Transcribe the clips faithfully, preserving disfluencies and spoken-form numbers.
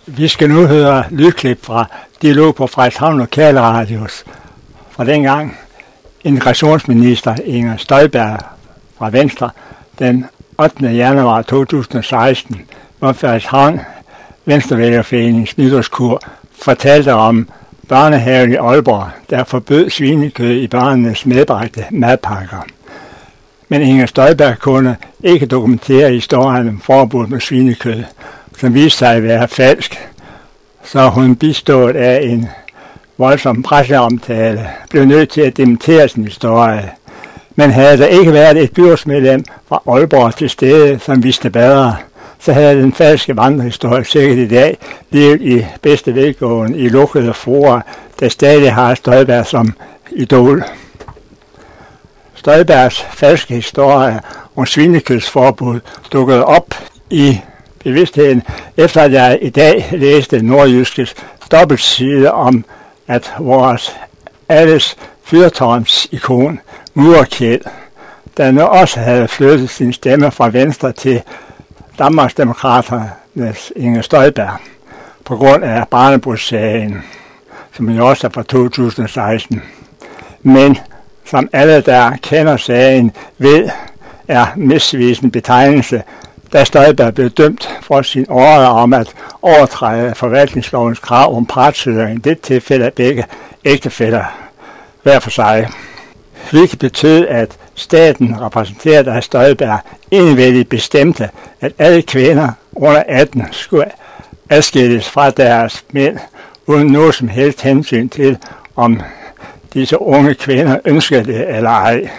Vi skal nu høre lydklip fra dialog på Frederikshavn Lokalradios fra dengang integrationsminister Inger Støjberg fra Venstre den ottende januar to tusind og seksten, hvor Frederikshavn Venstrevælgerforeningens nytårskur fortalte om børnehaven i Aalborg, der forbød svinekød i børnenes medbragte madpakker. Men Inger Støjberg kunne ikke dokumentere historien om forbud med svinekød, som viste sig at være falsk, så hun bistået af en voldsom presseomtale blev nødt til at dementere sin historie. Men havde der ikke været et byrådsmedlem fra Aalborg til stede, som vidste bedre, så havde den falske vandrehistorie sikkert i dag levet i bedste velgående i lukkede fora, der stadig har Støjberg som idol. Støjbergs falske historie om svinekødsforbud dukkede op i bevidstheden, efter at jeg i dag læste Nordjyskes dobbeltside om, at vores alles fyrtårns-ikon, Murkjeld, der nu også havde flyttet sin stemme fra Venstre til Danmarksdemokraternes Inger Støjberg, på grund af barnebudssagen, som jo også er fra to tusind og seksten. Men som alle, der kender sagen, ved, er misvisende betegnelse, da Støjberg blev dømt for sin ordre om at overtræde forvaltningslovens krav om partshøring, i det tilfælde af begge ægtefæller hver for sig. Hvilket betød, at staten, repræsenteret af Støjberg, enevældigt bestemte, at alle kvinder under atten skulle adskilles fra deres mænd, uden noget som helst hensyn til, om disse unge kvinder ønskede det eller ej.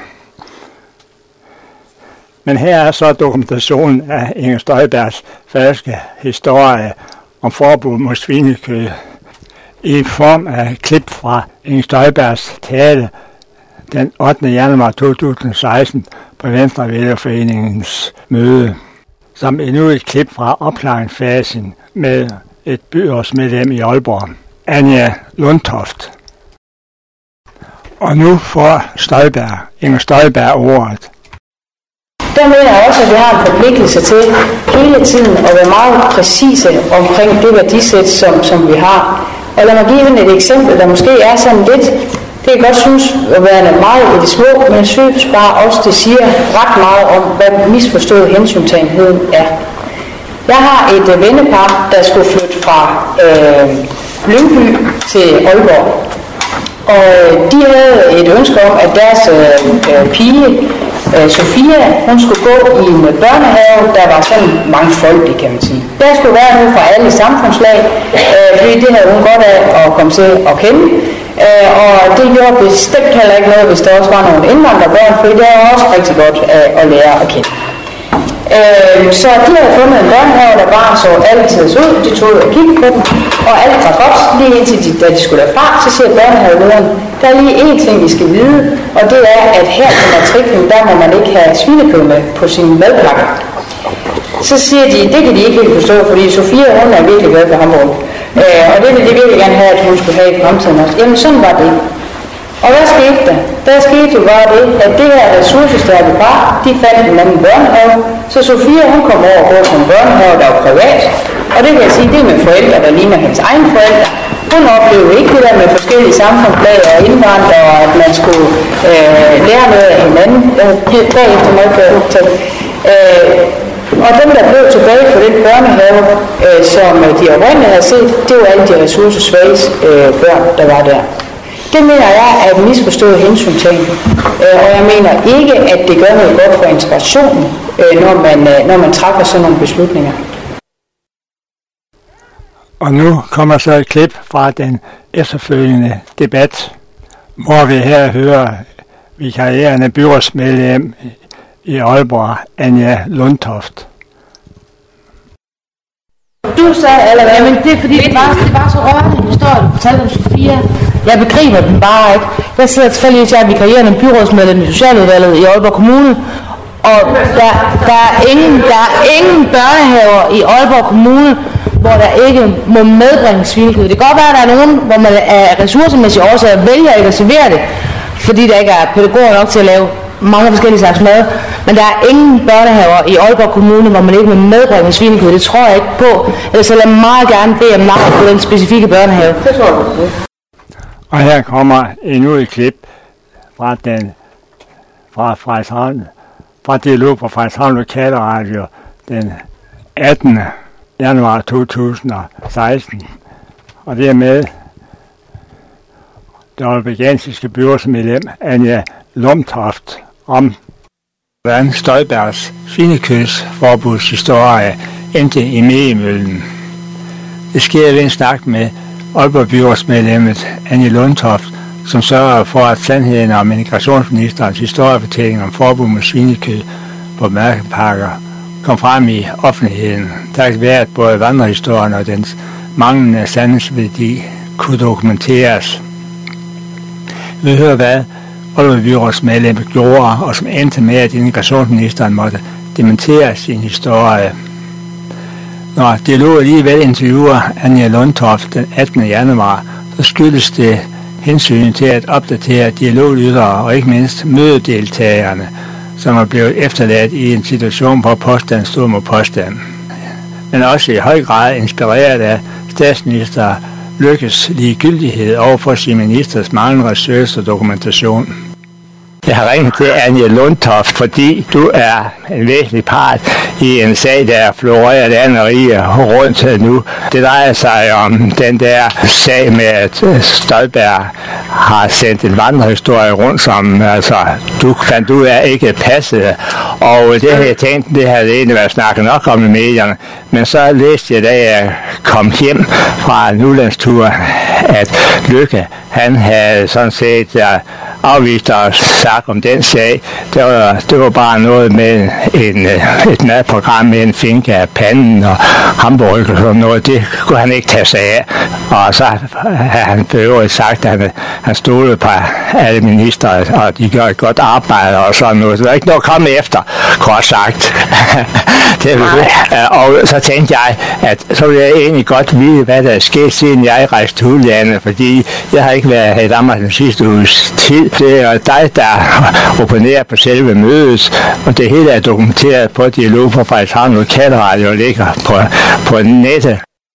Men her er så dokumentationen af Inger Støjbergs falske historie om forbud mod svinekød i form af klip fra Inger Støjbergs tale den ottende januar to tusind og seksten på Venstrevælgerforeningens møde, som endnu et klip fra opklaringsfasen med et byrådsmedlem i Aalborg, Anja Lundtoft. Og nu får Støjberg, Inger Støjberg ordet. Der mener jeg også, at vi har en forpligtelse til hele tiden at være meget præcise omkring det værdisæt, som, som vi har. Og lad mig give et eksempel, der måske er sådan lidt, det kan godt synes at være meget i det små, men jeg synes bare også, det siger ret meget om, hvad misforstået hensyntagenheden er. Jeg har et øh, vennepar, der skulle flytte fra øh, Lyngby til Aalborg. Og de havde et ønske om, at deres øh, pige, øh, Sofia, hun skulle gå i en børnehave, der var sådan mangfoldig, kan man sige. Der skulle være noget fra alle samfundslag, øh, fordi det havde hun godt af at komme til at kende. Øh, og det gjorde bestemt heller ikke noget, hvis der også var nogle indvandrerbørn, fordi det er også rigtig godt øh, at lære at kende. Øh, så de havde fundet en børnehave, der bare så altid ud. De tog ud og kiggede på dem, og alt var godt. Lige indtil de, da de skulle derfra, så siger børnehavelederen, der er lige én ting, I skal vide, og det er, at her på matriklen, der må man ikke have svinekød med på sine madpakker. Så siger de, det kan de ikke helt forstå, fordi Sofia, hun er virkelig glad for Hamburg. Øh, og det ville de virkelig gerne have, at hun skulle have i fremtiden også. Jamen sådan var det. Og hvad skete der? Der skete jo bare det, at det her ressourcestærke par, de fandt en anden børnehave, så Sofia, hun kom over og gå på en børnehave, der var privat, og det kan jeg sige, det er med forældre, der ligner hendes egen forældre. Hun oplevede ikke det der med forskellige samfundslag og indvandrere, og at man skulle øh, lære noget af hinanden. Bagefter må jeg ikke øh, Og dem, der blev tilbage på den børnehave, øh, som de oprindeligt havde set, det var alle de ressourcesvage øh, børn, der var der. Det mener jeg er et misforstået hensyntagen, øh, og jeg mener ikke, at det gør noget godt for integrationen, øh, når, man, øh, når man træffer sådan nogle beslutninger. Og nu kommer så et klip fra den efterfølgende debat, hvor vi her hører vikarierende byrådsmedlem i Aalborg, Anja Lundtoft. Du sagde, eller hvad, men det er fordi, det var, det var så rørende en historie, du fortalte om Sofia. Jeg begriber den bare ikke. Jeg sidder tilfældigvis, jeg er vikarierende byrådsmedlem i Socialudvalget i Aalborg Kommune, og der, der, er ingen, der er ingen børnehaver i Aalborg Kommune, hvor der ikke må medbringe svinekød. Det kan godt være, at der er nogen, hvor man af ressourcemæssige årsager vælger ikke at servere det, fordi der ikke er pædagoger nok til at lave mange forskellige slags mad. Men der er ingen børnehaver i Aalborg Kommune, hvor man ikke må medbringe svinekød. Det tror jeg ikke på. Ellers så lad jeg meget gerne bede om navn på den specifikke børnehave. Det tror jeg på. Og her kommer endnu et klip fra den fra Frederikshavn, fra dialog på Frederikshavn Lokalradio den attende januar to tusind og seksten. Og det er med det aalborgensiske byrådsmedlem Anja Lundtoft om, hvordan Støjbergs svinekødsforbudshistorie endte i mediemøllen. Det sker ved en snak med Aalborg byrådsmedlemmet Anja Lundtoft, som sørger for, at sandheden om migrationsministerens historiefortælling om forbud mod svinekød på mærkepakker kom frem i offentligheden. Takket være, at både vandrehistorien og dens manglende sandhedsværdi kunne dokumenteres. Vi hører, hvad Aalborg byrådsmedlemmet gjorde, og som endte med, at integrationsministeren måtte dementere sin historie. Når dialog alligevel interviewer Anja Lundtoft den attende januar, så skyldes det hensyn til at opdatere dialoglyttere og ikke mindst mødedeltagerne, som er blevet efterladt i en situation, hvor påstand stod mod påstand. Men også i høj grad inspireret af statsminister Løkkes ligegyldighed over for sin ministers manglende ressourcer og dokumentation. Jeg har ringet til Anja Lundtoft, fordi du er en væsentlig part i en sag, der florerer landet rundt nu. Det drejer sig om den der sag med, at Støjberg har sendt en vandrehistorie rundt, som altså, du fandt ud af ikke passede. Og det har jeg tænkt, det havde egentlig været snakket nok om i medierne. Men så læste jeg, da jeg kom hjem fra en udlandstur, at Løkke, han havde sådan set uh, afvist at sagt om den sag. Det var, det var bare noget med en, et madprogram med en finke af panden og hamburger og sådan noget. Det kunne han ikke tage sig af. Og så har han for øvrigt sagt, at han, han stod på alle minister, og de gør et godt arbejde og sådan noget. Så der er ikke noget at komme efter, kort sagt. det og så tænkte jeg, at så ville jeg egentlig godt vide, hvad der er sket, siden jeg rejste til udlandet, fordi jeg har ikke været her i Danmark den sidste uges tid. Det er dig, der opponerer på selve mødet, og det hele er dokumenteret på dialog på Frederikshavn Lokalradio og ligger på, på nettet.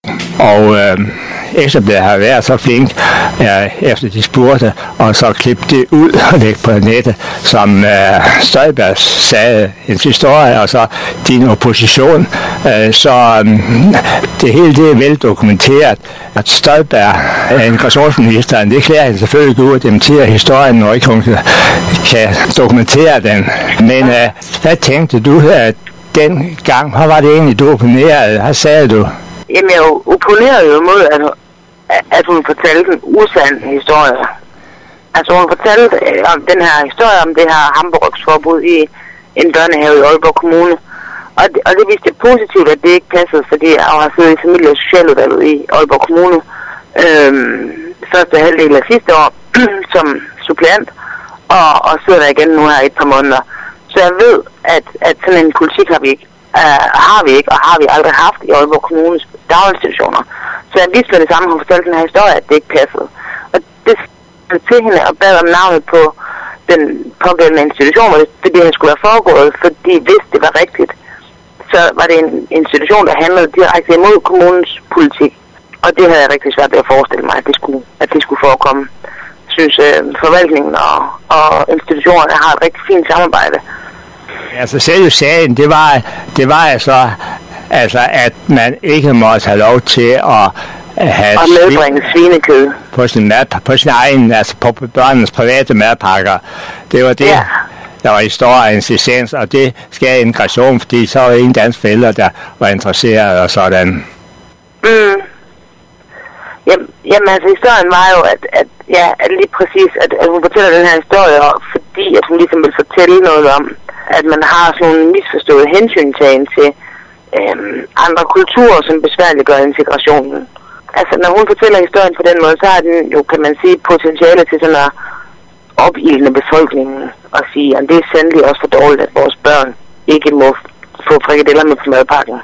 Og øh, Ekstrabladet har været så flink, øh, efter de spurgte, og så klippe det ud og lægge på nettet, som øh, Støjberg sagde en historie, og så din opposition. Øh, så øh, det hele det er vel dokumenteret, at Støjberg er integrationsministeren. Det klæder han selvfølgelig ud at dementere historien, når ikke hun kan dokumentere den. Men øh, hvad tænkte du at den gang? Hvad var det egentlig, du opponerede? Hvad sagde du? Jamen, jeg opponerede jo mod, at, at hun fortalte en usand historie. Altså, hun fortalte øh, om den her historie om det her hamburgsforbud i en børnehave i Aalborg Kommune. Og det, og det viste positivt, at det ikke passede, fordi jeg har siddet i familie- og socialudvalget i Aalborg Kommune øhm, første halvdel af sidste år som suppleant, og, og sidder der igen nu her i et par måneder. Så jeg ved, at, at sådan en politik har vi ikke. Uh, har vi ikke, og har vi aldrig haft i Aalborg Kommunes daginstitutioner. Så jeg vidste med det samme, hun fortalte den her historie, at det ikke passede. Og det sagde til hende og bad om navnet på den pågældende institution, hvor det, det her skulle have foregået, fordi hvis det var rigtigt, så var det en institution, der handlede direkte imod kommunens politik. Og det havde jeg rigtig svært ved at forestille mig, at det skulle, at det skulle forekomme. Jeg synes, uh, forvaltningen og, og institutionerne har et rigtig fint samarbejde. Altså selve sagen, det var, det var altså, altså, at man ikke måtte have lov til at have og medbringe svinekød på sin, mad, på sin egen, altså på børnenes private madpakker. Det var det, ja. Der var historiens essens, og det skal integration, fordi så var ingen danske forældre, der var interesseret og sådan. Mm. Jamen, jamen altså historien var jo, at, at ja, at lige præcis, at, at hun fortæller den her historie, fordi at hun ligesom vil fortælle noget om, at man har sådan en misforstået hensyntagen til øhm, andre kulturer, som besværliggør integrationen. Altså, når hun fortæller historien på den måde, så har den jo, kan man sige, potentiale til sådan at opildne befolkningen og sige, at det er sandelig også for dårligt, at vores børn ikke må få frikadeller med på madpakken.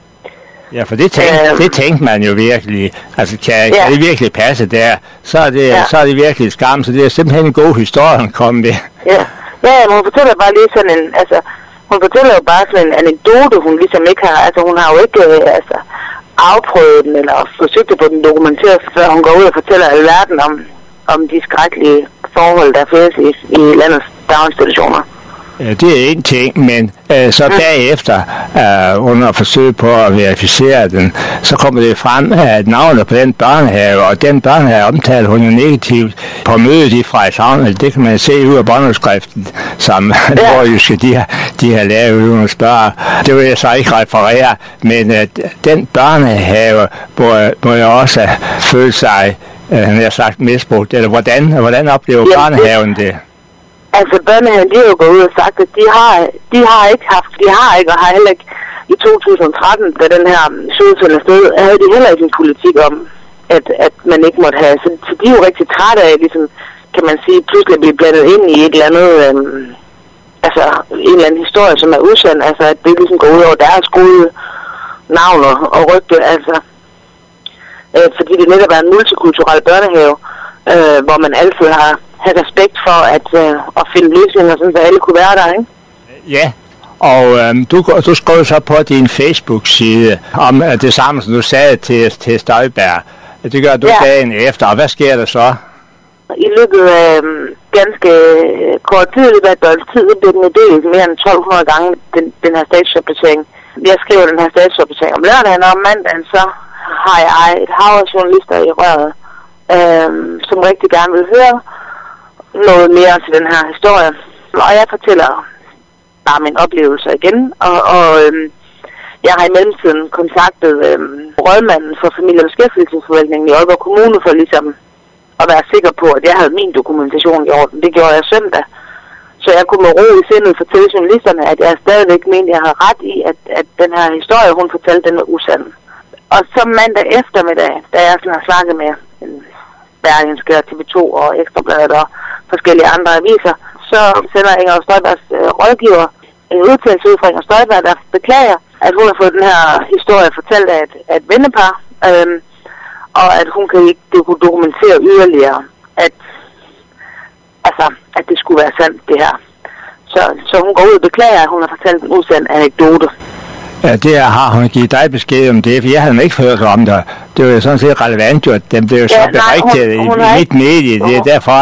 Ja, for det tænkte, øhm, det tænkte man jo virkelig. Altså, kan, ja. kan det virkelig passe der? Så er det, ja. så er det virkelig et skam, så det er simpelthen en god historie, at komme med. Ja. Ja, men hun fortæller bare lige sådan en, altså, hun fortæller jo bare sådan en anekdote, hun ligesom ikke har, altså hun har jo ikke øh, altså, afprøvet den, eller forsøgt at få den dokumenteret, før hun går ud og fortæller alverden om, om de skrækkelige forhold, der findes i, i landets daginstitutioner. Ja, det er en ting, men øh, så bagefter, øh, under forsøg på at verificere den, så kommer det frem, at navnet på den børnehave, og den børnehave omtaler hun jo negativt på mødet i Frederikshavn, det kan man se ud af båndudskriften, som ja. Nordjyske, de har, de har lavet uden at spørge. Det vil jeg så ikke referere, men øh, den børnehave, hvor, hvor jeg også føler sig, øh, han har sagt misbrugt, eller hvordan, hvordan oplever ja, børnehaven det? Altså børnehaven, de har jo gået ud og sagt, at de har, de har ikke haft, de har ikke, og har heller ikke i to tusind og tretten, da den her søgetønd sted, havde de heller ikke en politik om, at, at man ikke måtte have. Så, så de er jo rigtig trætte af, ligesom, kan man sige, pludselig at blive blandet ind i et eller andet, øhm, altså en eller anden historie, som er udsand, altså at det ligesom går ud over deres gode navn og, og rygte, altså. Øh, fordi det netop er en multikulturel børnehave, øh, hvor man altid har have respekt for at, øh, at finde løsninger, sådan så alle kunne være der, ikke? Ja, og øhm, du, du skrev så på din Facebook-side om øh, det samme, som du sagde til, til Støjberg. Det gør du ja. Dagen efter, og hvad sker der så? I løbet af øh, ganske kort tid, i løbet af et døgns tid, blev den delt mere end tolv hundrede gange, den, den her statusopdatering. Jeg skriver den her statusopdatering om lørdagen, og om mandagen så har jeg et hav af journalister i røret, øh, som rigtig gerne vil høre noget mere til den her historie. Og jeg fortæller bare min oplevelse igen, og, og øhm, jeg har i mellemtiden kontaktet øhm, rådmanden for familie- og beskæftigelsesforvaltningen i Aalborg Kommune for ligesom at være sikker på, at jeg havde min dokumentation i orden. Det gjorde jeg søndag. Så jeg kunne med ro i sindet fortælle journalisterne, at jeg stadigvæk mente, at jeg havde ret i, at, at den her historie, hun fortalte, den var usand. Og så mandag eftermiddag, da jeg sådan har snakket med en Berlingske og T V to og Ekstrabladet og forskellige andre aviser, så sender Inger Støjbergs øh, rådgiver en udtalelse ud fra Inger Støjberg, der beklager, at hun har fået den her historie fortalt af et, af et vennepar, øhm, og at hun kan ikke det kunne dokumentere yderligere, at, altså, at det skulle være sandt, det her. Så, så hun går ud og beklager, at hun har fortalt en usand anekdote. Ja, det har hun givet dig besked om det, for jeg havde ikke hørt om det. Det var jo sådan set relevant, jo, at den blev jo så ja, berigtet i, i mit medie, det er derfra.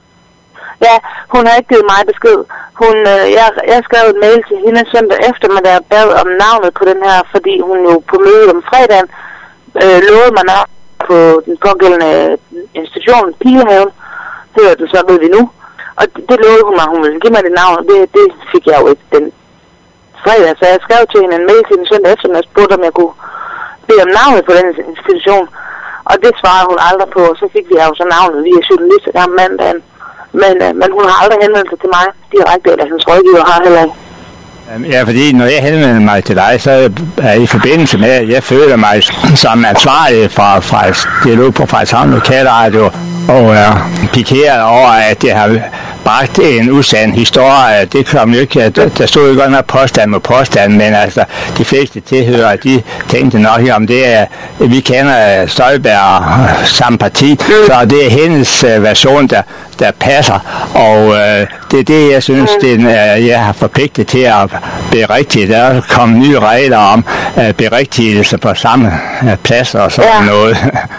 Ja, hun har ikke givet mig besked. Hun, øh, jeg, jeg skrev en mail til hende søndag eftermiddag og bad om navnet på den her, fordi hun jo på mødet om fredagen øh, lovede mig navn på den pågældende institution, Pilehaven. Hører den så, ved vi nu. Og det, det lovede hun mig, hun ville give mig det navn, og det, det fik jeg jo ikke den fredag. Så jeg skrev til hende en mail til den søndag eftermiddag og spurgte, om jeg kunne bede om navnet på den institution. Og det svarede hun aldrig på, og så fik vi jo så navnet via journalister der om mandagen. Men, øh, men hun har aldrig henvendt sig til mig direkte, eller hendes rådgiver har heller ikke. Ja, fordi når jeg henvender mig til dig, så er i forbindelse med, at jeg føler mig som ansvarlig fra, fra dialog på Frederikshavn Lokalradio, og er pikeret over, at det har bragt en usand historie. Det kom jo ikke, der stod jo godt nok påstand med påstand, men altså de fleste tilhørere, de tænkte nok om det er, vi kender Støjberg samme parti, så det er hendes version, der, der passer, og øh, det er det, jeg synes, det er, jeg har forpligtet til at berigtige. Der er kommet nye regler om øh, berigtigelse på samme øh, plads og sådan ja. Noget.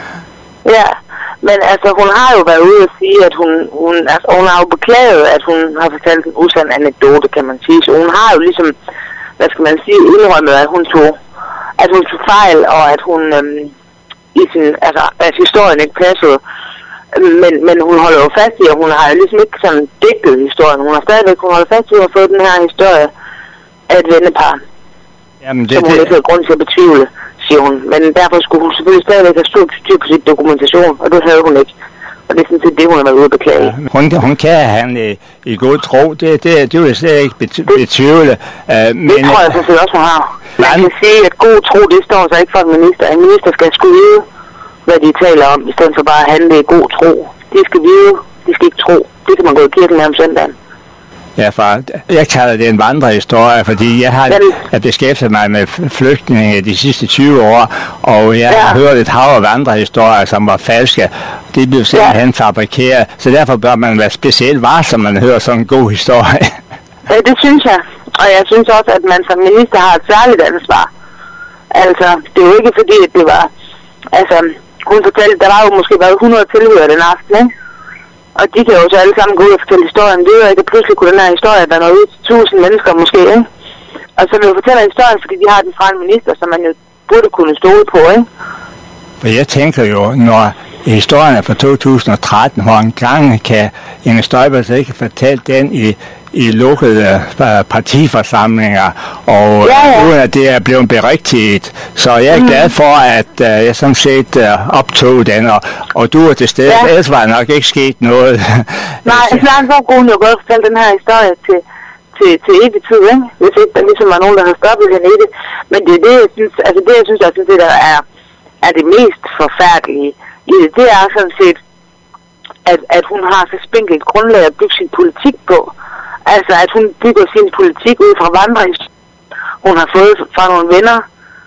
Ja. Men altså, hun har jo været ude og sige, at hun, hun, altså, hun har jo beklaget, at hun har fortalt en usand anekdote, kan man sige. Så hun har jo ligesom, hvad skal man sige, indrømmet, at hun tog, at hun tog fejl, og at hun, øhm, i sin, altså, at historien ikke passede. Men, men hun holder jo fast i, at hun har jo ligesom ikke sådan digtet historien. Hun har stadigvæk, hun holder fast i, at hun har fået den her historie af et vennepar. Jamen, det, som hun det... ikke havde grund til at betvivle, siger hun. Men derfor skulle hun selvfølgelig stadigvæk have styr på sit dokumentation, og det havde hun ikke. Og det er sådan set det, hun har været ude at beklage. Ja, hun, hun kan have i, i god tro, det, det, det vil jeg slet ikke betvivle. Uh, men, det tror jeg sådan set også, hun har. Man kan sige, at god tro, det står så ikke for en minister. En minister skal sgu vide, hvad de taler om, i stedet for bare at handle i god tro. De skal vide, de skal ikke tro. Det kan man gå i kirken med om søndagen. Ja, far. Jeg kalder det en vandrehistorie, fordi jeg har jeg beskæftiget mig med flygtninge de sidste tyve år, og jeg ja. har hørt et hav af vandrehistorier, som var falske. Det blev simpelthen ja. fabrikeret, så derfor bør man være specielt varsom, når man hører sådan en god historie. Ja, det synes jeg. og jeg synes også, at man som minister har et særligt ansvar. Altså, det er jo ikke fordi, at det var... Altså, hun fortalte, der var jo måske været hundrede tilhører den aften, ikke? Og de kan jo så alle sammen gå ud og fortælle historien videre, ikke? Og pludselig kunne den her historie, der nåede ud til tusind mennesker måske, ikke? Og så vil jo fortælle historien, fordi de har den fra en minister, som man jo burde kunne stole på, ikke? For jeg tænker jo, når historien er fra to tusind og tretten, hvor en gang kan Inger Støjberg så ikke fortælle den i, i lukkede uh, partiforsamlinger, og ja, ja. uden at det er blevet berigtiget. Så jeg er mm. glad for, at uh, jeg sådan set uh, optog den, og, og du er til stede. Ja. Ellers var nok ikke sket noget. Nej, så kunne hun jo godt fortælle den her historie til, til, til evig tid, ikke? Hvis ikke der ligesom var nogen, der havde stoppet hende i det. Men det er det, jeg synes, altså det, jeg synes, at det der er, er det mest forfærdelige i det, det er sådan set, at, at hun har så spinkelt grundlag at bygge sin politik på. Altså, at hun bygger sin politik ud fra vandring, hun har fået fra nogle venner.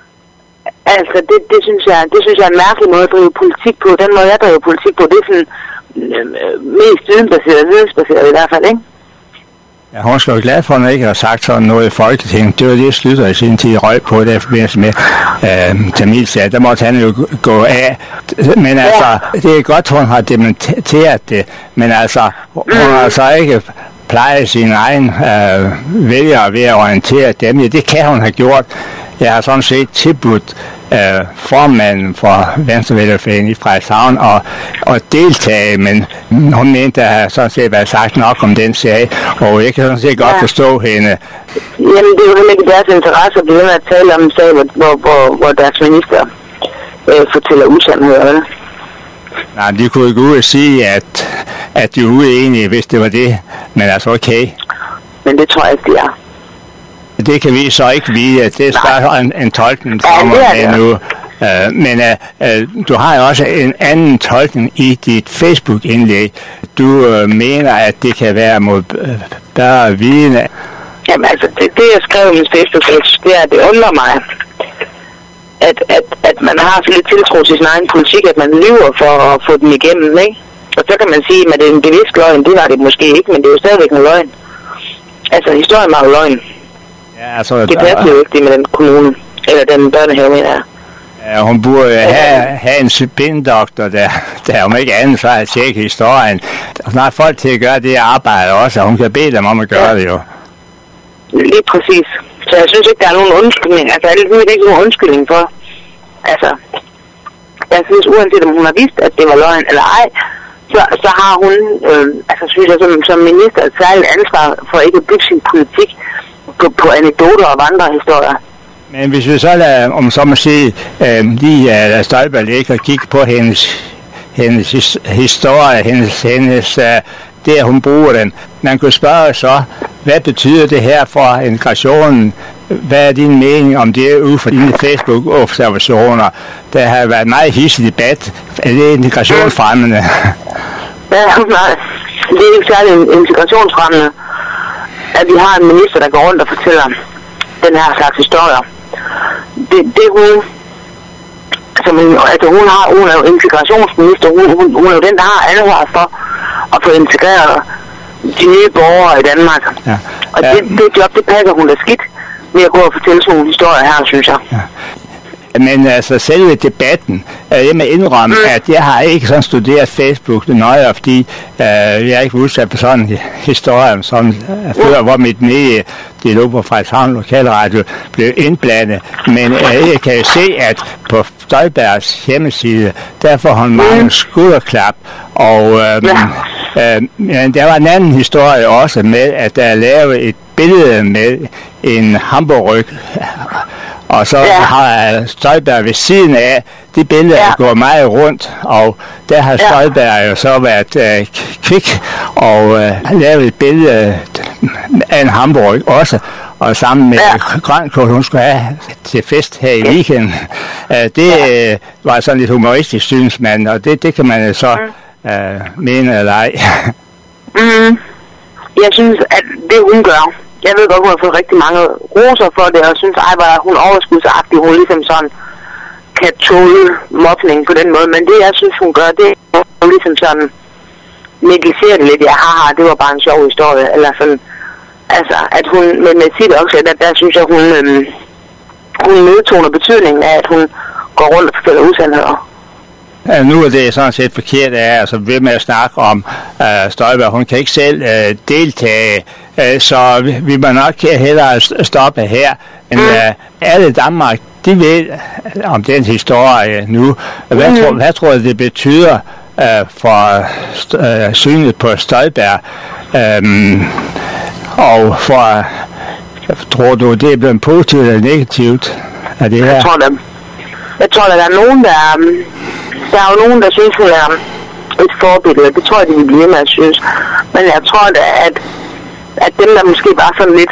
Altså, det, det, synes jeg, det synes jeg er en mærkelig måde at drive politik på. Den måde, jeg driver politik på, det er sådan øh, mest videnbaseret, vidensbaseret i hvert fald, ikke? Ja, hun skal jo glad for, at hun ikke har sagt sådan noget i Folketinget. Det var det, Slytter i sin tid røg på, det i forbindelse med øh, Tamilsag. Der måtte han jo gå af. Men altså, ja. det er godt, hun har dementeret det. Men altså, hun mm. har så ikke plejet sine egen øh, vælgere ved at orientere dem. Ja, det kan hun have gjort. Jeg har sådan set tilbudt øh, formanden for Venstrevælgerforeningen i Frederikshavn og, og deltage, men hun mente, at der sådan set været sagt nok om den sag, og jeg kan sådan set godt ja. forstå hende. Jamen, det er jo heller ikke deres interesse at blive ved at tale om en sag, hvor, hvor, hvor deres minister øh, fortæller usandheder, eller? Nej, de kunne gå ud og sige, at, at de er uenige, hvis det var det, men altså okay. Men det tror jeg ikke, de er. Det kan vi så ikke vide. Det er bare en, en tolkning fra mig ja, nu. Uh, men uh, uh, du har jo også en anden tolkning i dit Facebook-indlæg. Du uh, mener, at det kan være mod uh, bedre vidne. Jamen altså, det, det jeg skrev i min Facebook-indlæg, det er, at det undrer mig, at, at, at man har så lidt tiltro til sin egen politik, at man lyver for at få den igennem, ikke? Og så kan man sige, at det er en bevidst løgn. Det var det måske ikke, men det er jo stadigvæk en løgn. Altså, historien var jo løgn. Ja, altså, det passer jo ikke det med den kommune, eller den børnehave, mener jeg. Ja, hun burde ja. have, have en spindoktor, der, der om ikke andet så at tjekke historien. Og snart folk til at gøre det arbejde også, og hun kan bede dem om at gøre ja. det jo. Lige præcis. Så jeg synes ikke, der er nogen undskyldning. Altså, jeg synes ikke nogen undskyldning for. Altså, jeg synes uanset om hun har vidst, at det var løgn eller ej, så, så har hun, øh, altså synes jeg som, som minister, et særligt ansvar for ikke at bygge sin politik På, på anekdoter og andre historier. Men hvis vi så lader, om så må sige, øh, lige lader Støjberg ligge og kigge på hendes, hendes his, historie, hendes, hendes, øh, det at hun bruger den. Man kunne spørge så, hvad betyder det her for integrationen? Hvad er din mening om det ud fra dine Facebook-observationer? Der har været meget hissig debat. Er det integrationsfremmende? Ja, nej. Det er ikke særlig integrationsfremmende, at vi har en minister, der går rundt og fortæller den her slags historier. Det, det hun, altså, altså hun, har, hun er jo integrationsminister, hun, hun, hun er jo den, der har ansvar for at få integreret de nye borgere i Danmark. Ja. Og ja. det, det job, det passer hun da skidt ved at gå og fortælle sådan nogle historier her, synes jeg. Ja. Men altså selve debatten, jeg må indrømme, mm. at jeg har ikke sådan studeret Facebook nøje, fordi øh, jeg er ikke udsat for sådan en historie, som uh, før, hvor mit medie, det lå på Frederikshavn Lokalradio, blev indblandet. Men øh, jeg kan jo se, at på Støjbergs hjemmeside, der får han mange mm. skulderklap, og øh, ja. øh, men der var en anden historie også med, at der er lavet et billede med en hamburgryg, og så ja. har Støjberg ved siden af, de billeder ja. går meget rundt, og der har Støjberg jo så været øh, kvik og øh, lavet et billede af en hamburg også, og sammen med ja. grønkål, hun skulle have til fest her i weekenden. Øh, det ja. øh, var sådan lidt humoristisk, synes man, og det, det kan man så mm. øh, mene eller ej. mm. Jeg synes, at det hun gør, jeg ved godt, hun har fået rigtig mange roser for det, og jeg synes, at hun overskudsagtig, hun ligesom sådan kan tåle mobning på den måde, men det, jeg synes, hun gør, det er hun ligesom sådan negligerer det lidt. Ja, haha, det var bare en sjov historie, eller sådan. Altså, at hun med, med sit også, der, der synes jeg, hun, øhm, hun nedtoner betydningen af, at hun går rundt og fortæller usandheder. Ja, nu er det sådan set forkert af, altså ved med at snakke om uh, Støjberg. Hun kan ikke selv uh, deltage, uh, så vi, vi må nok hellere stoppe her. Men uh, alle i Danmark, de ved uh, om den historie nu. Hvad, mm. tror, hvad tror du, det betyder uh, for uh, synet på Støjberg? Um, og for, uh, tror du, det er blevet positivt eller negativt af det her? Jeg tror, der, jeg tror, der er nogen, der... Um Der er jo nogen, der synes, hun er et forbillede. Det tror jeg, de vil blive med at synes. Men jeg tror da, at, at dem, der måske var sådan lidt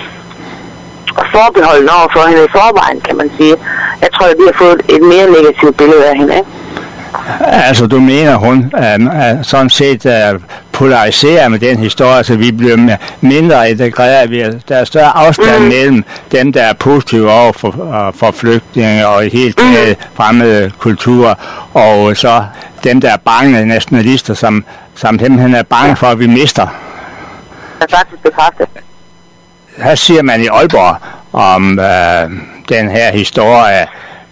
forbeholdende over for hende i forvejen, kan man sige. Jeg tror, at de har fået et mere negativt billede af hende, ikke? Altså, du mener, hun er sådan set uh, polariserer med den historie, så vi bliver mindre integreret. Der er større afstand mm. mellem dem, der er positive over for, uh, for flygtninge og i helt taget mm. fremmede kulturer, og så dem, der er bange nationalister, som, som dem, han er bange for, at vi mister. Det er faktisk bekræftet. Hvad siger man i Aalborg om uh, den her historie?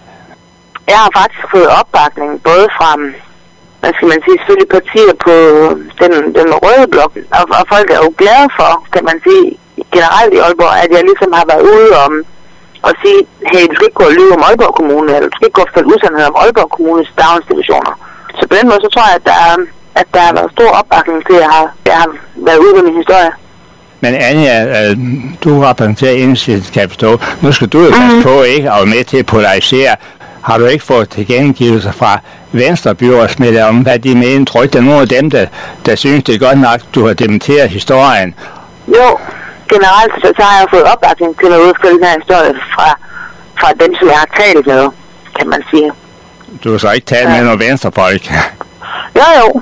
Jeg har faktisk fået opbakning, både fra, hvad skal man sige, selvfølgelig partier på den, den røde blok, og, og folk er jo glade for, kan man sige, generelt i Aalborg, at jeg ligesom har været ude om at sige, hey, du skal ikke gå og lyve om Aalborg Kommune, eller du skal ikke gå og fortælle usandhed om Aalborg Kommunes daginstitutioner. Så på den måde, så tror jeg, at der, at der har været stor opbakning til, at jeg har, jeg har været ude med min historie. Men Anja, du repræsenterer Enhedslisten, kan jeg forstå. Nu skal du jo passe på, ikke, og være med til at polarisere. Har du ikke fået tilkendegivelser fra Venstre byrådsmedlemmer om, hvad de mener? Tror ikke, der er nogle af dem, der, der synes, det er godt nok, du har dementeret historien? Jo, generelt så, så har jeg fået opbakning til at udføre den her historie fra, fra dem, som jeg har talt med, kan man sige. Du har så ikke talt ja. med nogle Venstrefolk? Jo, jo.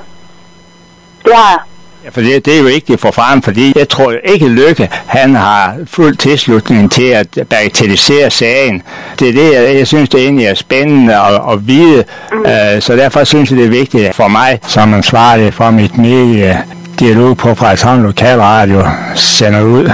Det har jeg. Ja, for det, det er jo ikke for frem, fordi jeg tror jo ikke, Løkke, han har fuld tilslutning til at bagatellisere sagen. Det er det, jeg, jeg synes, det egentlig er spændende at, at vide, mm. uh, så derfor synes jeg, det er vigtigt for mig, som ansvarlig for mit medie dialog på Frederikshavn Lokalradio, sender ud.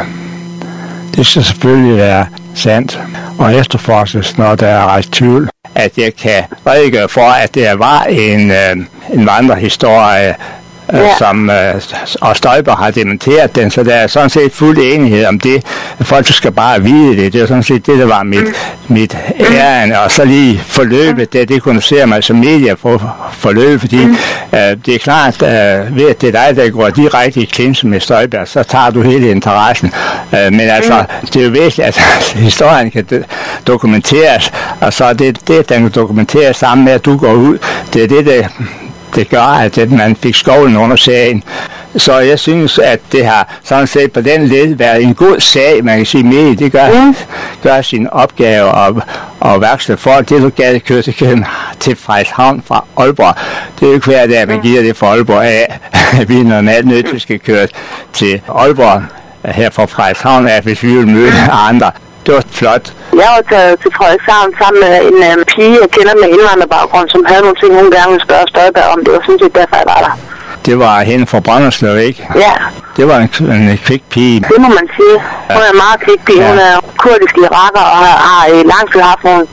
Det skal selvfølgelig være sandt og efterforskes, når der er rejst tvivl, at jeg kan redegøre for, at det var en, uh, en vandrehistorie, Ja. som øh, og Støjberg har dementeret den, så der er sådan set fuld enighed om det. Folk skal bare vide det. Det er sådan set det, der var mit, mm. mit ærende, og så lige forløbet, det, det kunne se mig som medier for forløbet, fordi mm. øh, det er klart, øh, ved at det er dig, der går direkte i klinsen med Støjberg, så tager du hele interessen. Øh, men altså, mm. det er jo vigtigt, at historien kan dokumenteres, og så er det, det, den kan dokumenteres sammen med, at du går ud. Det er det, der det gør, at man fik skovlen under sagen. Så jeg synes, at det har sådan set på den led været en god sag, man kan sige med. Det gør, mm. gør sin opgave og, og værksted for, det du gav køre til, til Frederikshavn fra Aalborg. Det er jo ikke hver dag, man giver det for Aalborg af. Vi er normalt nødt til at skal køre til Aalborg her fra Frederikshavn af, hvis vi vil møde andre. Det var flot. Jeg var taget til Frederikshavn sammen med en um, pige, jeg kender med indvandrerbaggrund, som havde nogle ting, hun gerne ville spørge Støjberg om. Det var sådan set derfor, jeg var der. Det var hende fra Brønderslev, ikke? Ja. Det var en, en kvik pige. Det må man sige. Hun er en meget kvik pige. Ja. Hun er kurdisk iraker og har, har i lang tid haft nogle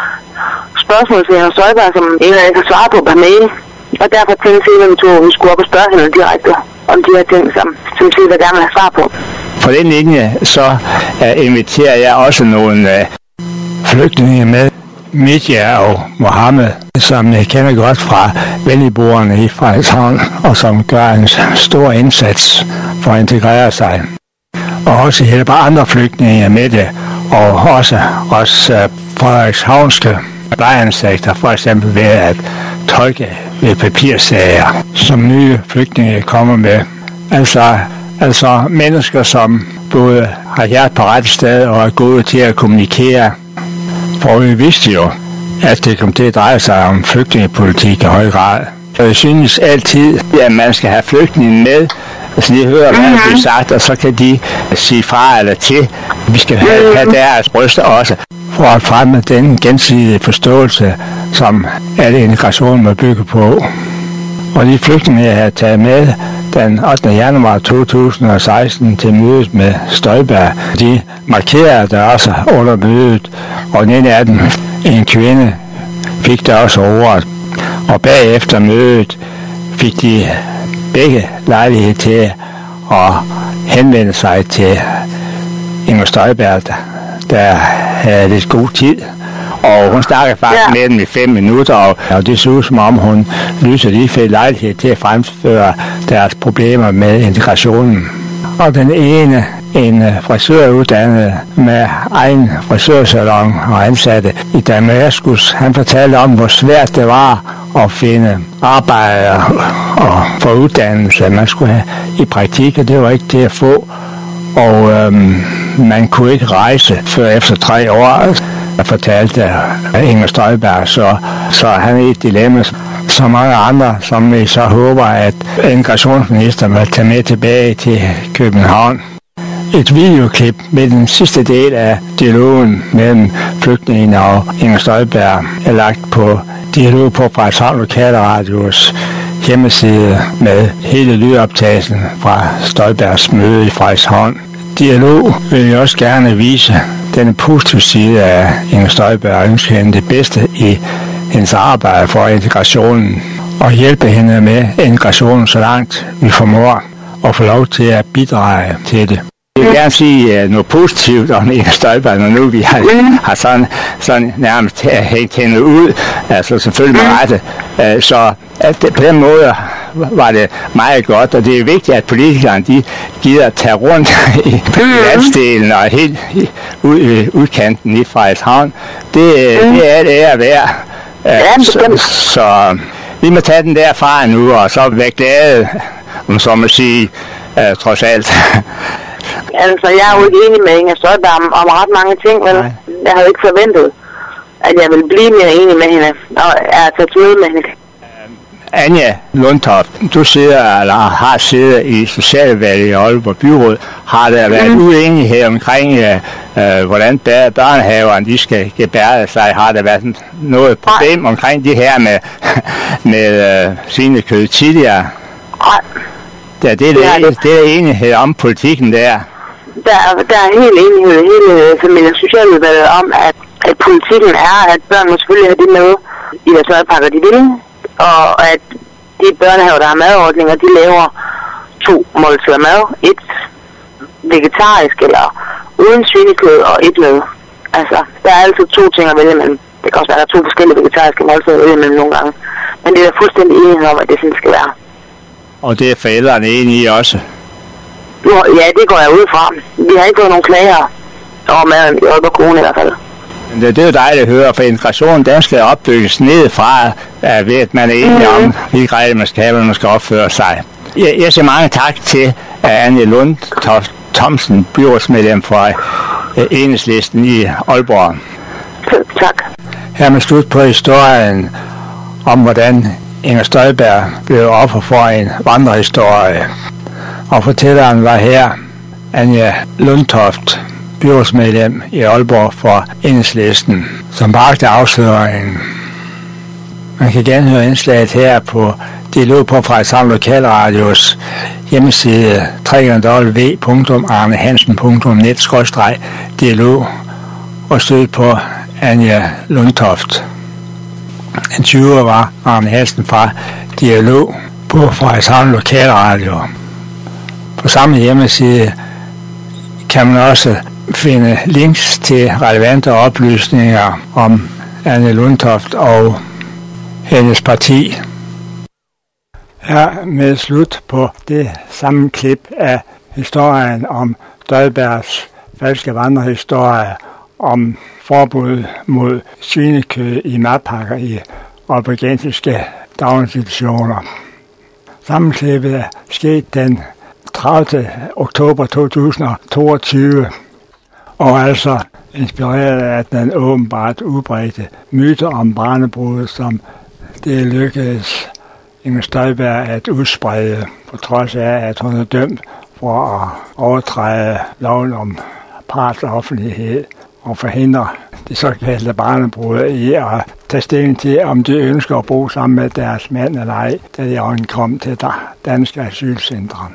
spørgsmål til hende Støjberg, som ingen af jer kan svare på per mail. Og derfor tænkte jeg, at vi skulle op og spørge hende direkte om de her ting, som, som siger, der gerne vil have svar på. På den linje, så uh, inviterer jeg også nogle uh, flygtninge med, Midja og Mohammed, som jeg kender godt fra venligboerne i Frederikshavn, og som gør en stor indsats for at integrere sig. Og også hjælper andre flygtninge med det, og også, også uh, frederikshavnske lejeansigter, for eksempel ved at tolke ved papirsager, som nye flygtninge kommer med. Altså, altså mennesker, som både har hjertet på rette sted og er gode til at kommunikere. For vi vidste jo, at det kom til at dreje sig om flygtningepolitik i høj grad. Jeg synes altid, at man skal have flygtningen med, så de hører, hvad der bliver sagt, og så kan de sige fra eller til. Vi skal have, have deres røster også, for at fremme den gensidige forståelse, som alle integration må bygge på. Og de flygtninge, jeg har taget med, den ottende januar to tusind og seksten til mødet med Støjberg. De markerede der også under mødet, og den ene af dem, en kvinde, fik der også ordet. Og bagefter mødet fik de begge lejlighed til at henvende sig til Inger Støjberg, der havde lidt god tid. Og hun snakkede faktisk ja. med dem i fem minutter, og, og det så ud som om hun lyser lige fik lejlighed til at fremføre deres problemer med integrationen. Og den ene, en frisøruddannet med egen frisørsalon og ansatte i Damaskus, han fortalte om, hvor svært det var at finde arbejde og få uddannelse. Man skulle have i praktik, og det var ikke til at få. Og øhm, man kunne ikke rejse før efter tre år, fortalte Inger Støjberg, så, så han er i et dilemma, så mange andre, som vi så håber, at integrationsministeren vil tage med tilbage til København. Et videoklip med den sidste del af dialogen mellem flygtningen og Inger Støjberg er lagt på Dialog på Frederikshavn Lokalradios hjemmeside med hele lydoptagelsen fra Støjbergs møde i Frederikshavn. Dialog vil jeg også gerne vise den positive side af Inger Støjberg og ønske hende det bedste i hendes arbejde for integrationen og hjælpe hende med integrationen så langt vi formår og få lov til at bidrage til det. Jeg vil gerne sige noget positivt om Inger Støjberg, når nu vi har, har sådan, sådan nærmest hængt hende ud, altså selvfølgelig med rette. Så at det, på den måde var det meget godt, og det er vigtigt, at politikerne de gider at tage rundt i landsdelen og helt ud i udkanten i Frederikshavn. Det, det er det ære værd. Så, så vi må tage den derfra nu, og så være glade, om så må sige, uh, trods alt. Altså, jeg er jo ikke enig med Inger Støjberg om, om ret mange ting, men Nej. jeg havde ikke forventet, at jeg ville blive mere enig med hende, og jeg er taget møde med hende. Anja Lundtoft, du sidder, eller har siddet i Socialudvalget i Aalborg Byråd. Har der været mm. uenighed omkring, øh, hvordan børnehaverne de skal gebærde sig? Har der været noget problem Nej. omkring det her med, med øh, svinekød tidligere? Nej. Ja, det er det, det, det er enighed om politikken der. Der, der er helt enighed i hele familie- og socialudvalget om, at, at politikken er, at børn må selvfølgelig have det med i deres madpakker, de vil. Og at de børnehaver, der har madordninger, de laver to måltider mad. Et vegetarisk eller uden svinekød og et med. Altså, der er altid to ting at vælge mellem. Det kan også være, der er to forskellige vegetariske måltider at vælge mellem nogle gange. Men det er fuldstændig enighed om, at det sådan skal være. Og det er forældrene enige i også? Ja, det går jeg ud fra. Vi har ikke fået nogen klager over maden i Aalborg Kommune i hvert fald. Det, det er jo dejligt at høre, for integrationen den skal opbygges nedefra, ved at man er enige mm-hmm. om, hvilke regler man skal have, hvordan man skal opføre sig. Jeg, jeg siger mange tak til uh, Anja Lundtoft Thomsen, byrådsmedlem for uh, Enhedslisten i Aalborg. Tak. Her med slut på historien om, hvordan Inger Støjberg blev offer for en vandrehistorie. Og fortælleren var her Anja Lundtoft, byrådsmedlem i Aalborg for Enhedslisten, som bragte afsløringen. Man kan genhøre indslaget her på Dialog på Frederikshavn Lokalradios hjemmeside w w w punktum arnehansen punktum net skråstreg dialog og stød på Anja Lundtoft. Den tyver var Arne Hansen fra Dialog på Frederikshavn Lokalradio. På samme hjemmeside kan man også finde links til relevante oplysninger om Anja Lundtoft og hendes parti. Her med slut på det samme klip af historien om Støjbergs falske vandrehistorie om forbud mod svinekød i madpakker i aalborgensiske daginstitutioner. Sammenklippet er sket den tredivte oktober to tusind og toogtyve, og altså inspireret af den åbenbart udbredte myte om barnebrud, som det lykkedes Inger Støjberg at udsprede, på trods af, at hun er dømt for at overtræde loven om partsoffentlighed og forhindre det såkaldte barnebrud i at tage stilling til, om de ønsker at bo sammen med deres mand eller ej, da de ankom til danske asylcentre.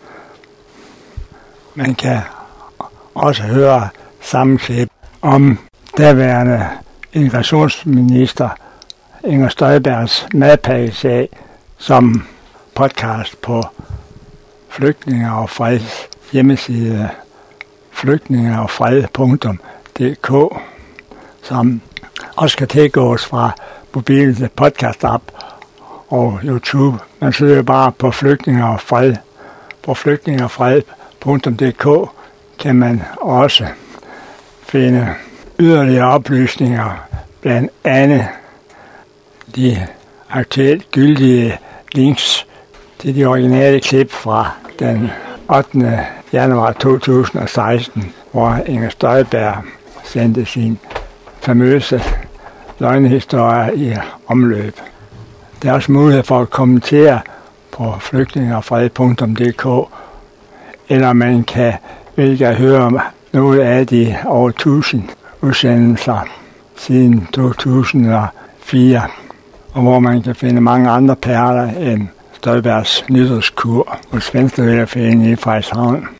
Man kan også høre sammenklip om daværende integrationsminister Inger Støjbergs madpakkesag som podcast på Flygtninge og Freds hjemmeside flygtninge og fred punktum d k, som også kan tilgås fra mobilet podcast-app og YouTube. Man søger bare på Flygtninge og Fred. På flygtninge og fred punktum d k kan man også finde yderligere oplysninger, blandt andet de aktuelt gyldige links til de originale klip fra den ottende januar to tusind og seksten, hvor Inger Støjberg sendte sin famøse løgnehistorie i omløb. Der er også mulighed for at kommentere på flygtninge og fred punktum d k, eller man kan vælge at høre noget af de over tusind udsendelser siden to tusind og fire, og hvor man kan finde mange andre perler end Støjbergs nytårskur hos Venstrevælgerforeningen i Frederikshavn.